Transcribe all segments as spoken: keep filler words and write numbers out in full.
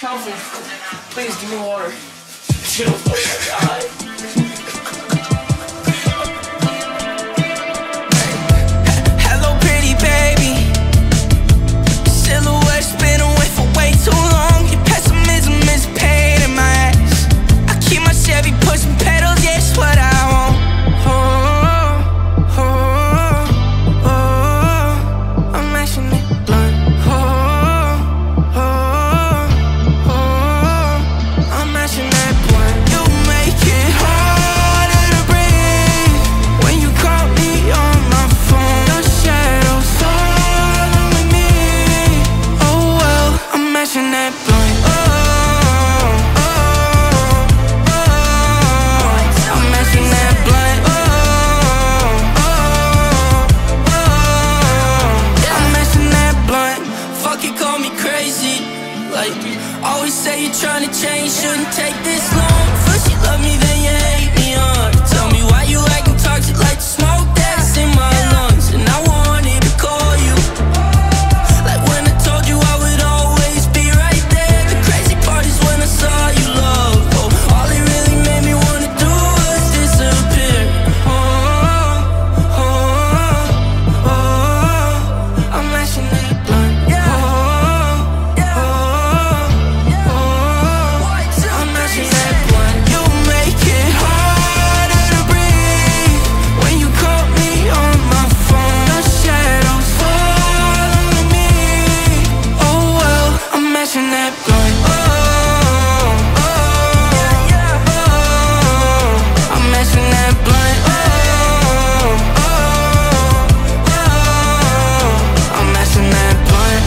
Calvin, please give me water. Oh my God. Hello, pretty baby. Silhouette been away for way too long. Your pessimism is pain in my ass. I keep my Chevy pushing pedals, yeah, it's what I want. Oh, oh, oh, I'm mashing it blunt. Oh, oh, oh, I'm mashing that blunt. You make it harder to breathe when you call me on my phone. Your shadow's following me. Oh well, I'm mashing that blunt. Oh, oh, oh, oh, I'm mashing that blunt. Oh, oh, oh, oh, I'm mashing that blunt. Fuck it, call me crazy. Like, always say you're trying to change, shouldn't take this long. First you love me, then you hate me, uh Tell me why you acting toxic like the smoke that's in my lungs. And I wanted to call you, like when I told you I would always be right there. The crazy part is when I saw you, love. Oh, all it really made me wanna do was disappear. Oh, oh, oh, oh, I'm mashing that blunt. Oh, oh, oh, I'm mashing that blunt. You make it harder to breathe when you call me on my phone. Your shadow's following me. Oh well, I'm mashing that blunt. Oh, oh, oh, I'm mashing that blunt. Oh, oh, oh, I'm mashing that blunt.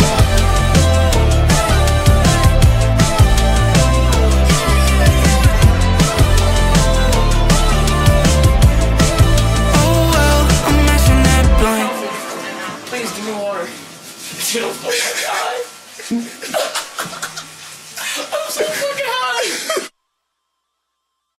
Oh well, I'm mashing that blunt. Please give me water. Oh my God.